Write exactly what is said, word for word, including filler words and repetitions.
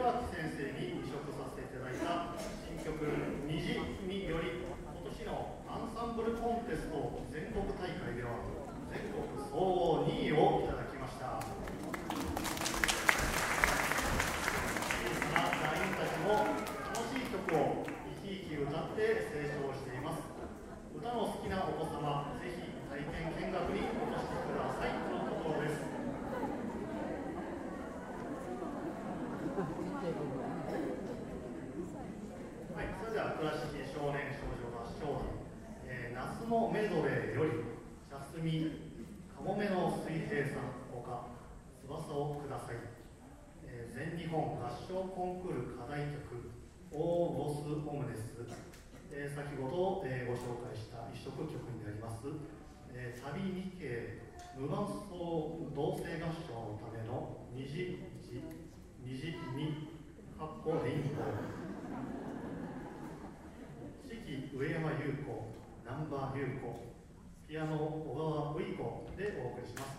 明先生に移植させていただいた新曲「虹」により、今年のアンサンブルコンテスト全国大会では全国総合にいをいただきました。小さな団員たちも楽しい曲を生き生き歌って成長しています。歌の好きなお子様、ぜひ体験見学にお越しくださいとのことです。はい、それでは倉敷少年少女合唱団、えー、夏のメドレーより茶摘みかもめの水平さんほか翼をください、えー、全日本合唱コンクール課題曲オーボスオムネス、えー、先ほど、えー、ご紹介した一色曲になります、えー、旅日系無伴奏同声合唱のための虹いち虹にかっこレインボー、指揮上山優子、南波優子、ピアノ小川羽衣子でお送りします。